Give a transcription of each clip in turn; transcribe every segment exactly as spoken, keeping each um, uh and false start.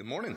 Good morning.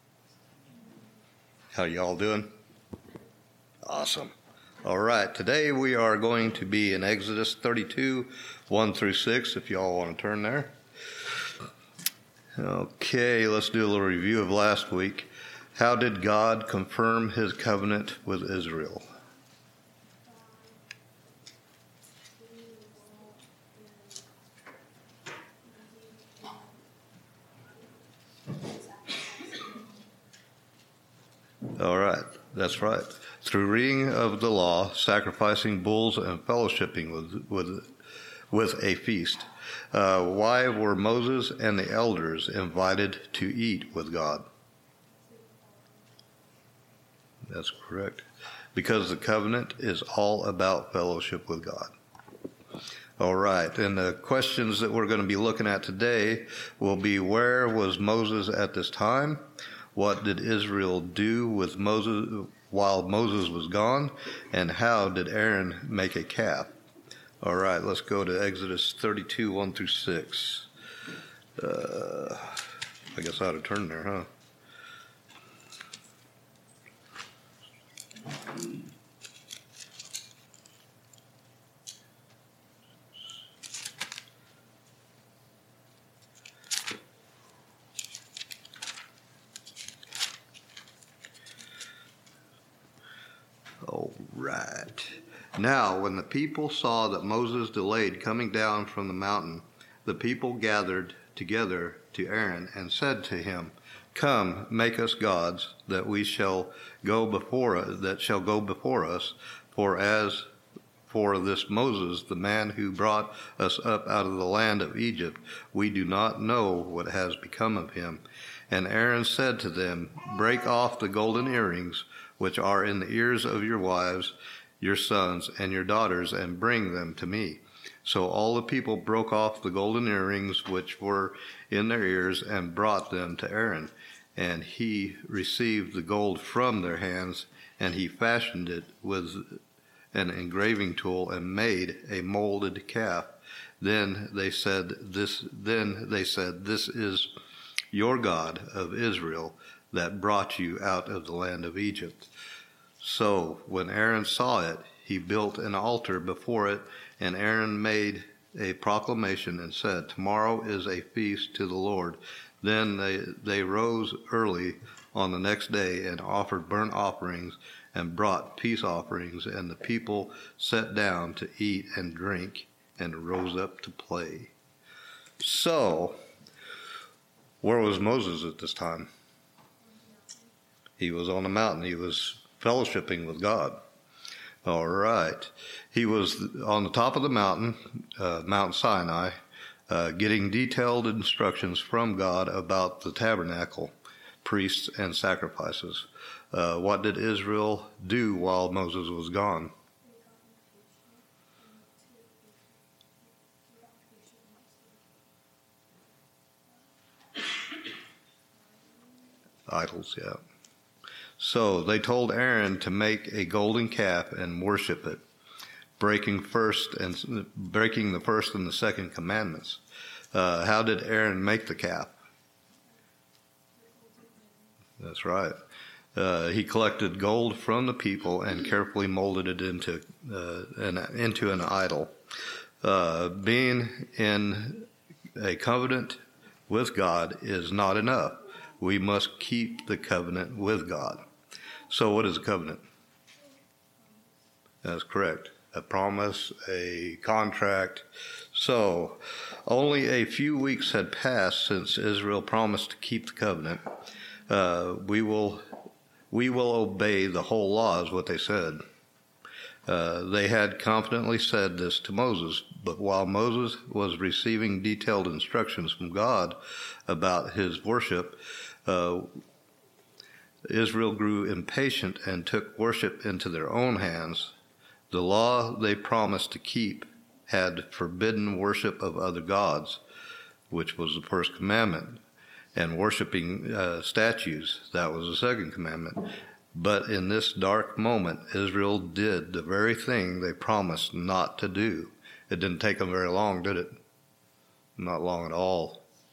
How y'all doing? Awesome. All right, today we are going to be in Exodus thirty-two, one through six, if y'all want to turn there. Okay, let's do a little review of last week. How did God confirm his covenant with Israel? All right, that's right. Through reading of the law, sacrificing bulls, and fellowshipping with with, with a feast. Uh, why were Moses and the elders invited to eat with God? That's correct. Because the covenant is all about fellowship with God. All right, and the questions that we're going to be looking at today will be: where was Moses at this time? What did Israel do with Moses while Moses was gone? And how did Aaron make a calf? All right, let's go to Exodus thirty-two, one through six. Uh, I guess I ought to turn there, huh? All right. Now, when the people saw that Moses delayed coming down from the mountain, the people gathered together to Aaron and said to him, "Come, make us gods, that we shall go before us, that shall go before us. For as for this Moses, the man who brought us up out of the land of Egypt, we do not know what has become of him." And Aaron said to them, "Break off the golden earrings which are in the ears of your wives, your sons, and your daughters, and bring them to me." So all the people broke off the golden earrings which were in their ears and brought them to Aaron. And he received the gold from their hands, and he fashioned it with an engraving tool and made a molded calf. Then they said, "This." Then they said, "This is your God of Israel, that brought you out of the land of Egypt." So when Aaron saw it, he built an altar before it, and Aaron made a proclamation and said, "Tomorrow is a feast to the Lord." Then they, they rose early on the next day and offered burnt offerings and brought peace offerings, and the people sat down to eat and drink and rose up to play. So, where was Moses at this time? He was on the mountain. He was fellowshipping with God. All right. He was on the top of the mountain, uh, Mount Sinai, uh, getting detailed instructions from God about the tabernacle, priests, and sacrifices. Uh, what did Israel do while Moses was gone? Idols, yeah. So they told Aaron to make a golden calf and worship it, breaking first and breaking the first and the second commandments. Uh, how did Aaron make the calf? That's right. Uh, he collected gold from the people and carefully molded it into uh, an into an idol. Uh, being in a covenant with God is not enough. We must keep the covenant with God. So what is a covenant? That's correct. A promise, a contract. So only a few weeks had passed since Israel promised to keep the covenant. Uh, we will we will obey the whole law, is what they said. Uh, they had confidently said this to Moses, but while Moses was receiving detailed instructions from God about his worship, uh, Israel grew impatient and took worship into their own hands. The law they promised to keep had forbidden worship of other gods, which was the first commandment, and worshiping uh, statues, that was the second commandment. But in this dark moment, Israel did the very thing they promised not to do. It didn't take them very long, did it? Not long at all.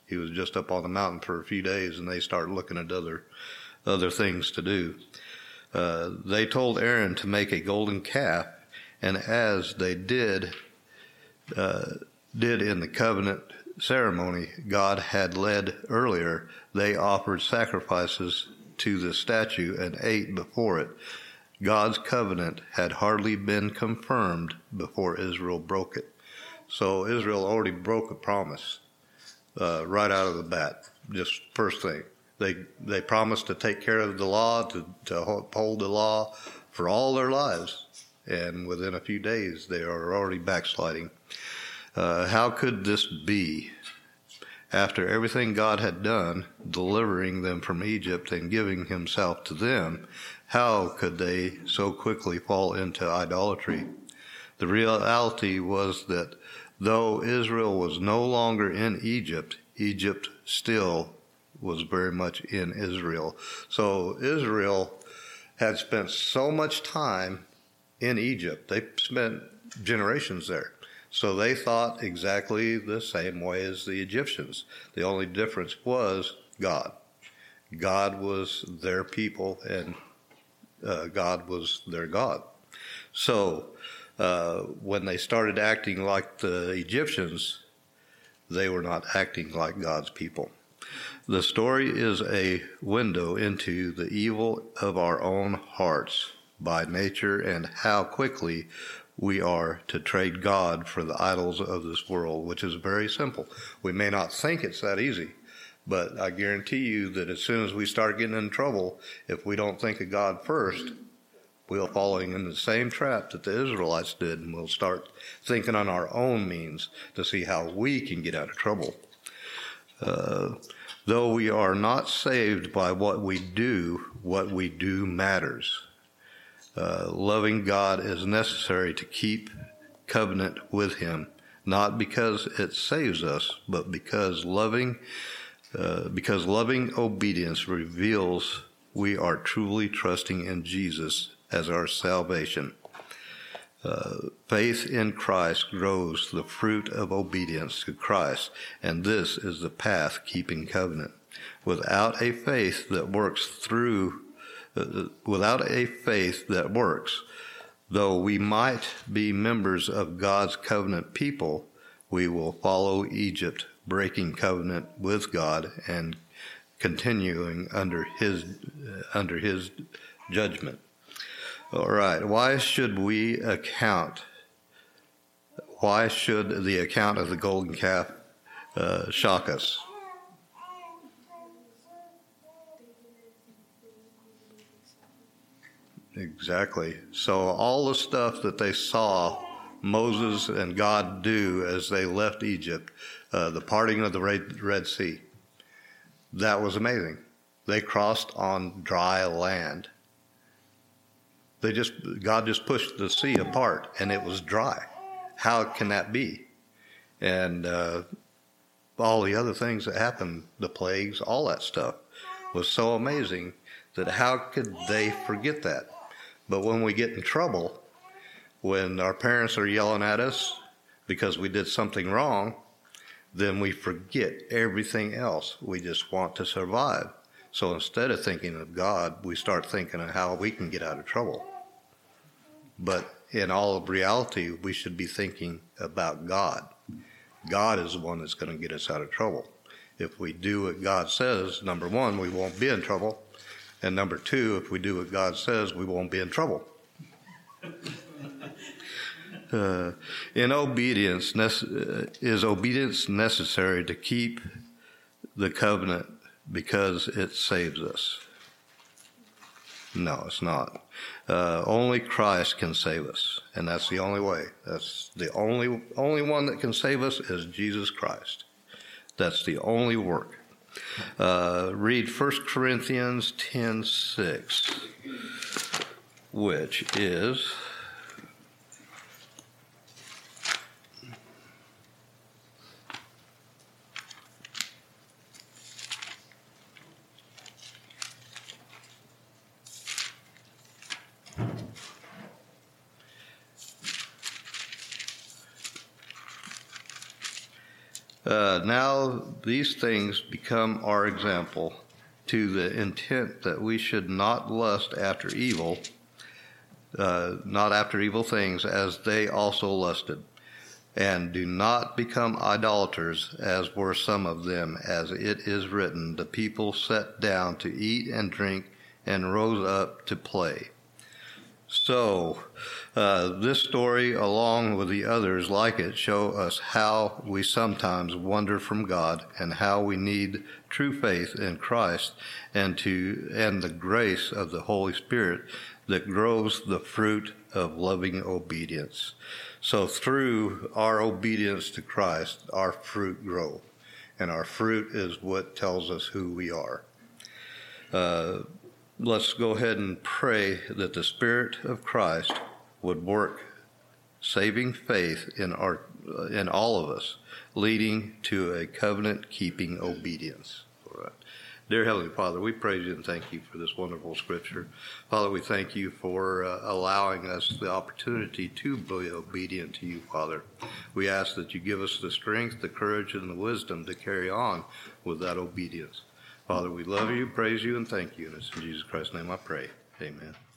He was just up on the mountain for a few days, and they started looking at other other things to do. Uh, they told Aaron to make a golden calf, and as they did uh, did in the covenant ceremony God had led earlier, they offered sacrifices to the statue and ate before it. God's covenant had hardly been confirmed before Israel broke it. So Israel already broke a promise uh, right out of the bat. Just first thing, they they promised to take care of the law, to, to uphold the law for all their lives, and within a few days they are already backsliding. Uh, how could this be? After everything God had done, delivering them from Egypt and giving himself to them, how could they so quickly fall into idolatry? The reality was that though Israel was no longer in Egypt, Egypt still was very much in Israel. So Israel had spent so much time in Egypt. They spent generations there. So they thought exactly the same way as the Egyptians. The only difference was God. God was their people, and uh, God was their God. So uh, when they started acting like the Egyptians, they were not acting like God's people. The story is a window into the evil of our own hearts by nature and how quickly we are to trade God for the idols of this world, which is very simple. We may not think it's that easy, but I guarantee you that as soon as we start getting in trouble, if we don't think of God first, we'll fall in the same trap that the Israelites did, and we'll start thinking on our own means to see how we can get out of trouble. Uh, though we are not saved by what we do, what we do matters. Uh, loving God is necessary to keep covenant with him, not because it saves us, but because loving, uh, because loving obedience reveals we are truly trusting in Jesus as our salvation. Uh, faith in Christ grows the fruit of obedience to Christ, and this is the path keeping covenant. Without a faith that works through Uh, without a faith that works, though we might be members of God's covenant people, we will follow Egypt, breaking covenant with God and continuing under his uh, under his judgment. All right, why should we account? Why should the account of the golden calf uh, shock us? Exactly. So all the stuff that they saw Moses and God do as they left Egypt, uh, the parting of the Red, Red Sea, that was amazing. They crossed on dry land. They just, God just pushed the sea apart and it was dry. How can that be? And uh, all the other things that happened, the plagues, all that stuff was so amazing that how could they forget that? But when we get in trouble, when our parents are yelling at us because we did something wrong, then we forget everything else. We just want to survive. So instead of thinking of God, we start thinking of how we can get out of trouble. But in all of reality, we should be thinking about God. God is the one that's going to get us out of trouble. If we do what God says, number one, we won't be in trouble. And number two, if we do what God says, we won't be in trouble. Uh, in obedience, nece- is obedience necessary to keep the covenant because it saves us? No, it's not. Uh, only Christ can save us, and that's the only way. That's the only only one that can save us is Jesus Christ. That's the only work. Uh, read First Corinthians ten six, which is Uh, now these things become our example, to the intent that we should not lust after evil, uh, not after evil things, as they also lusted. And do not become idolaters, as were some of them, as it is written, the people sat down to eat and drink and rose up to play. So, uh, this story, along with the others like it, show us how we sometimes wander from God and how we need true faith in Christ and to and the grace of the Holy Spirit that grows the fruit of loving obedience. So through our obedience to Christ, our fruit grow, and our fruit is what tells us who we are. Uh, let's go ahead and pray that the Spirit of Christ would work saving faith in our in all of us, leading to a covenant-keeping obedience. All right. Dear Heavenly Father, we praise you and thank you for this wonderful scripture. Father, we thank you for uh, allowing us the opportunity to be obedient to you, Father. We ask that you give us the strength, the courage, and the wisdom to carry on with that obedience. Father, we love you, praise you, and thank you. And it's in Jesus Christ's name I pray. Amen.